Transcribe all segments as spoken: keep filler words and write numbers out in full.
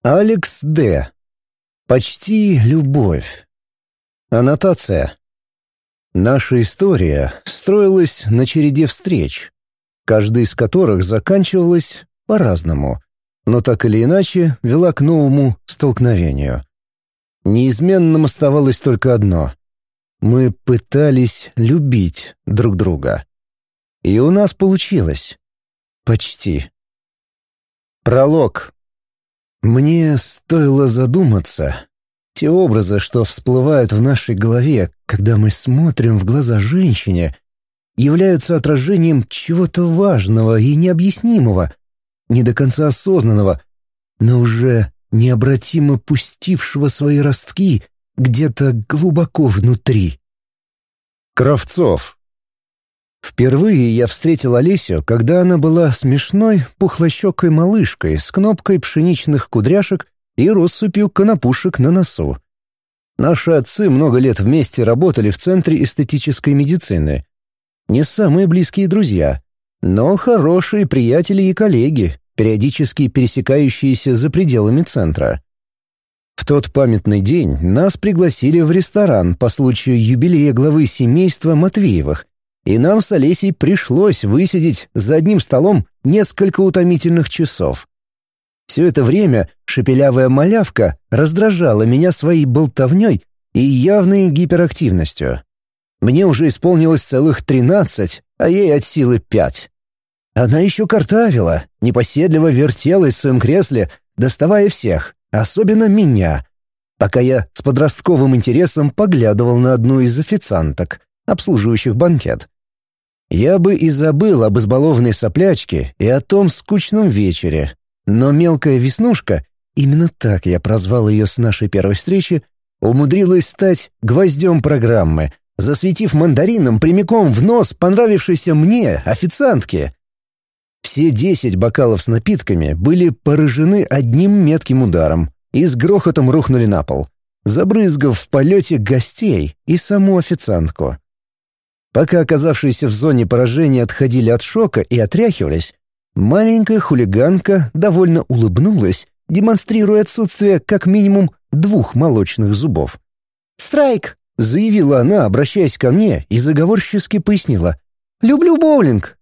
Алекс Д. Почти любовь. Аннотация. Наша история строилась на череде встреч, каждая из которых заканчивалась по-разному, но так или иначе вела к новому столкновению. Неизменным оставалось только одно — мы пытались любить друг друга. И у нас получилось. Почти. Пролог. Мне стоило задуматься. Те образы, что всплывают в нашей голове, когда мы смотрим в глаза женщине, являются отражением чего-то важного и необъяснимого, не до конца осознанного, но уже необратимо пустившего свои ростки где-то глубоко внутри. Кравцов. Впервые я встретил Олесю, когда она была смешной, пухлощекой малышкой с кнопкой пшеничных кудряшек и россыпью конопушек на носу. Наши отцы много лет вместе работали в Центре эстетической медицины. Не самые близкие друзья, но хорошие приятели и коллеги, периодически пересекающиеся за пределами центра. В тот памятный день нас пригласили в ресторан по случаю юбилея главы семейства Матвеевых, и нам с Олесей пришлось высидеть за одним столом несколько утомительных часов. Все это время шепелявая малявка раздражала меня своей болтовней и явной гиперактивностью. Мне уже исполнилось целых тринадцать, а ей от силы пять. Она еще картавила, непоседливо вертелась в своем кресле, доставая всех, особенно меня, пока я с подростковым интересом поглядывал на одну из официанток, обслуживающих банкет. Я бы и забыл об избалованной соплячке и о том скучном вечере, но мелкая Веснушка, именно так я прозвал ее с нашей первой встречи, умудрилась стать гвоздем программы, засветив мандарином прямиком в нос понравившейся мне официантке. Все десять бокалов с напитками были поражены одним метким ударом и с грохотом рухнули на пол, забрызгав в полете гостей и саму официантку. Пока оказавшиеся в зоне поражения отходили от шока и отряхивались, маленькая хулиганка довольно улыбнулась, демонстрируя отсутствие как минимум двух молочных зубов. «Страйк!» — заявила она, обращаясь ко мне, и заговорчески пояснила. «Люблю боулинг!»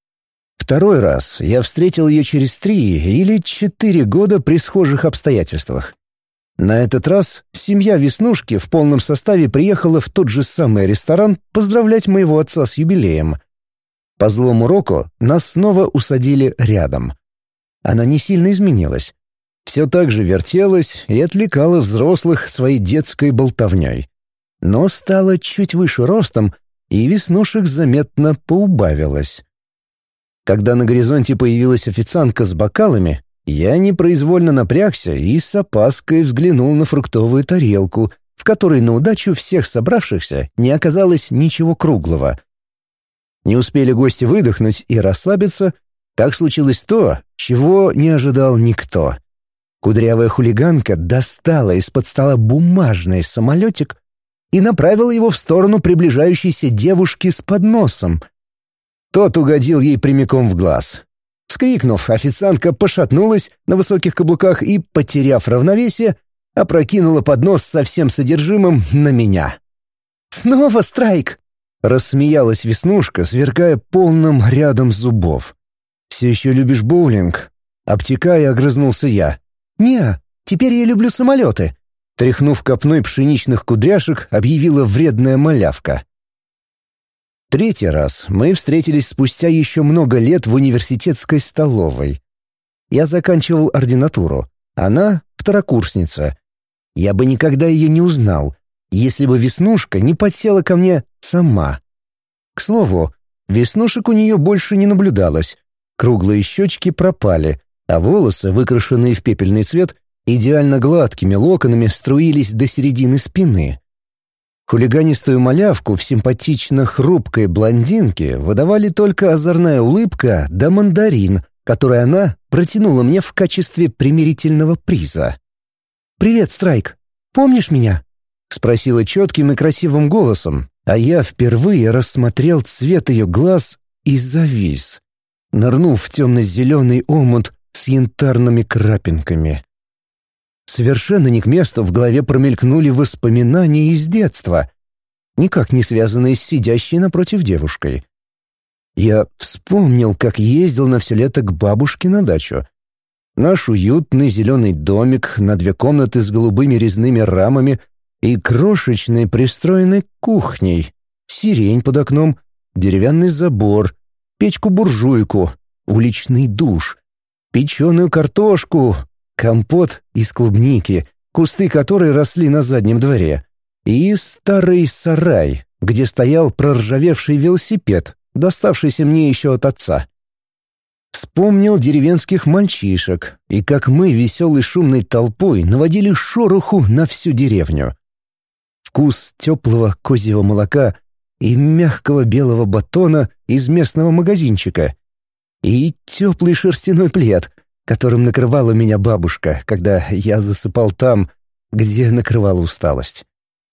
Второй раз я встретил ее через три или четыре года при схожих обстоятельствах. На этот раз семья Веснушки в полном составе приехала в тот же самый ресторан поздравлять моего отца с юбилеем. По злому року нас снова усадили рядом. Она не сильно изменилась. Все так же вертелась и отвлекала взрослых своей детской болтовней. Но стала чуть выше ростом, и веснушек заметно поубавилось. Когда на горизонте появилась официантка с бокалами, я непроизвольно напрягся и с опаской взглянул на фруктовую тарелку, в которой на удачу всех собравшихся не оказалось ничего круглого. Не успели гости выдохнуть и расслабиться, как случилось то, чего не ожидал никто. Кудрявая хулиганка достала из-под стола бумажный самолетик и направила его в сторону приближающейся девушки с подносом. Тот угодил ей прямиком в глаз. Вскрикнув, официантка пошатнулась на высоких каблуках и, потеряв равновесие, опрокинула поднос со всем содержимым на меня. «Снова страйк!» — рассмеялась Веснушка, сверкая полным рядом зубов. «Все еще любишь боулинг?» — обтекая, огрызнулся я. «Не, теперь я люблю самолеты», — тряхнув копной пшеничных кудряшек, объявила вредная малявка. Третий раз мы встретились спустя еще много лет в университетской столовой. Я заканчивал ординатуру, она — второкурсница. Я бы никогда ее не узнал, если бы Веснушка не подсела ко мне сама. К слову, веснушек у нее больше не наблюдалось, круглые щечки пропали, а волосы, выкрашенные в пепельный цвет, идеально гладкими локонами струились до середины спины. Хулиганистую малявку в симпатично хрупкой блондинке выдавали только озорная улыбка да мандарин, который она протянула мне в качестве примирительного приза. «Привет, Страйк. Помнишь меня?» — спросила четким и красивым голосом, а я впервые рассмотрел цвет ее глаз и завис, нырнув в темно-зеленый омут с янтарными крапинками. совершенно не к месту в голове промелькнули воспоминания из детства, никак не связанные с сидящей напротив девушкой. Я вспомнил, как ездил на все лето к бабушке на дачу. Наш уютный зеленый домик на две комнаты с голубыми резными рамами и крошечной пристроенной кухней, сирень под окном, деревянный забор, печку-буржуйку, уличный душ, печеную картошку, компот из клубники, кусты которой росли на заднем дворе, и старый сарай, где стоял проржавевший велосипед, доставшийся мне еще от отца. Вспомнил деревенских мальчишек и как мы веселой шумной толпой наводили шороху на всю деревню. Вкус теплого козьего молока и мягкого белого батона из местного магазинчика. И теплый шерстяной плед, которым накрывала меня бабушка, когда я засыпал там, где накрывала усталость.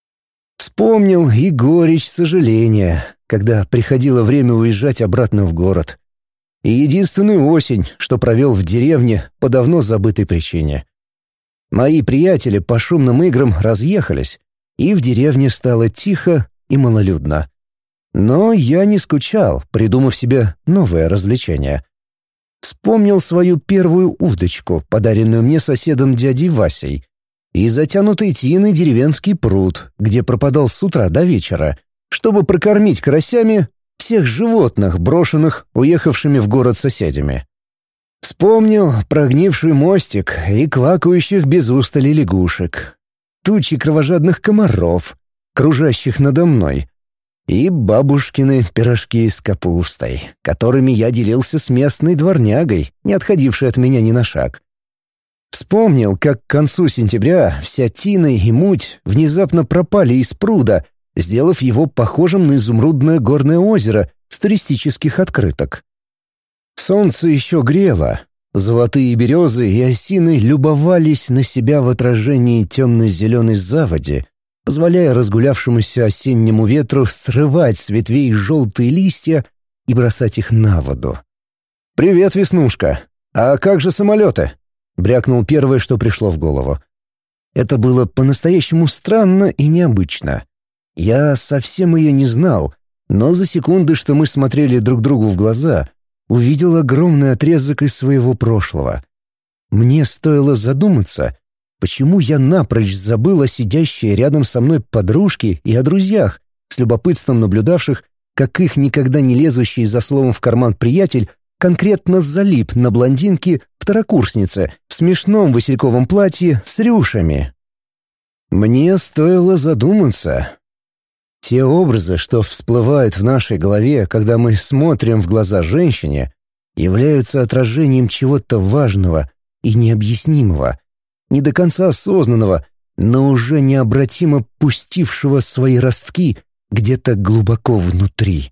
Вспомнил и горечь сожаления, когда приходило время уезжать обратно в город. И единственную осень, что провел в деревне по давно забытой причине. Мои приятели по шумным играм разъехались, и в деревне стало тихо и малолюдно. Но я не скучал, придумав себе новое развлечение. Вспомнил свою первую удочку, подаренную мне соседом дядей Васей, и затянутый тиной деревенский пруд, где пропадал с утра до вечера, чтобы прокормить карасями всех животных, брошенных уехавшими в город соседями. Вспомнил прогнивший мостик и квакающих без устали лягушек, тучи кровожадных комаров, кружащих надо мной, и бабушкины пирожки с капустой, которыми я делился с местной дворнягой, не отходившей от меня ни на шаг. Вспомнил, как к концу сентября вся тина и муть внезапно пропали из пруда, сделав его похожим на изумрудное горное озеро с туристических открыток. Солнце еще грело, золотые березы и осины любовались на себя в отражении темно-зеленой заводи, позволяя разгулявшемуся осеннему ветру срывать с ветвей желтые листья и бросать их на воду. «Привет, Веснушка! А как же самолеты?» — брякнул первое, что пришло в голову. Это было по-настоящему странно и необычно. Я совсем ее не знал, но за секунды, что мы смотрели друг другу в глаза, увидел огромный отрезок из своего прошлого. Мне стоило задуматься, почему я напрочь забыл о сидящей рядом со мной подружке и о друзьях, с любопытством наблюдавших, как их никогда не лезущий за словом в карман приятель конкретно залип на блондинке-второкурснице в смешном васильковом платье с рюшами. Мне стоило задуматься. Те образы, что всплывают в нашей голове, когда мы смотрим в глаза женщине, являются отражением чего-то важного и необъяснимого, не до конца осознанного, но уже необратимо пустившего свои ростки где-то глубоко внутри.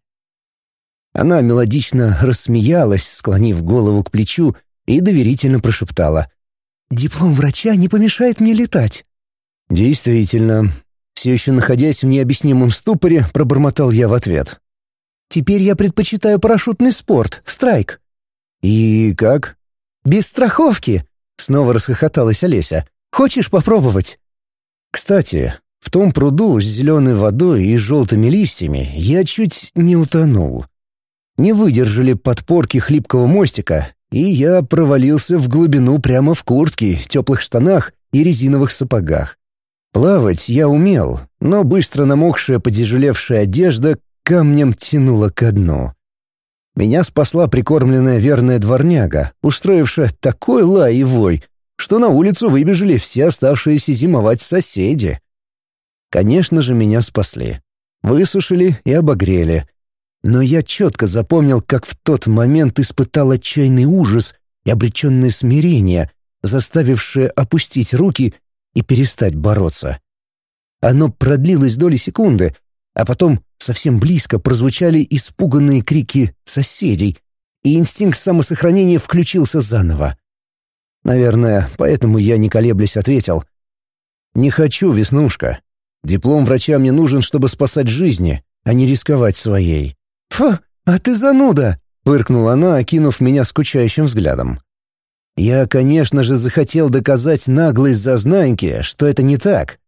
Она мелодично рассмеялась, склонив голову к плечу, и доверительно прошептала: «Диплом врача не помешает мне летать». Действительно, все еще находясь в необъяснимом ступоре, пробормотал я в ответ. «Теперь я предпочитаю парашютный спорт, страйк». «И как?» «Без страховки!» — снова расхохоталась Олеся. «Хочешь попробовать?» Кстати, в том пруду с зеленой водой и желтыми листьями я чуть не утонул. Не выдержали подпорки хлипкого мостика, и я провалился в глубину прямо в куртке, теплых штанах и резиновых сапогах. Плавать я умел, но быстро намокшая потяжелевшая одежда камнем тянула ко дну. Меня спасла прикормленная верная дворняга, устроившая такой лай и вой, что на улицу выбежали все оставшиеся зимовать соседи. Конечно же, меня спасли. Высушили и обогрели. Но я четко запомнил, как в тот момент испытал отчаянный ужас и обреченное смирение, заставившее опустить руки и перестать бороться. Оно продлилось доли секунды, а потом совсем близко прозвучали испуганные крики соседей, и инстинкт самосохранения включился заново. Наверное, поэтому я, не колеблясь, ответил: «Не хочу, Веснушка. Диплом врача мне нужен, чтобы спасать жизни, а не рисковать своей». «Фу, а ты зануда!» — фыркнула она, окинув меня скучающим взглядом. Я, конечно же, захотел доказать наглой зазнайке, что это не так.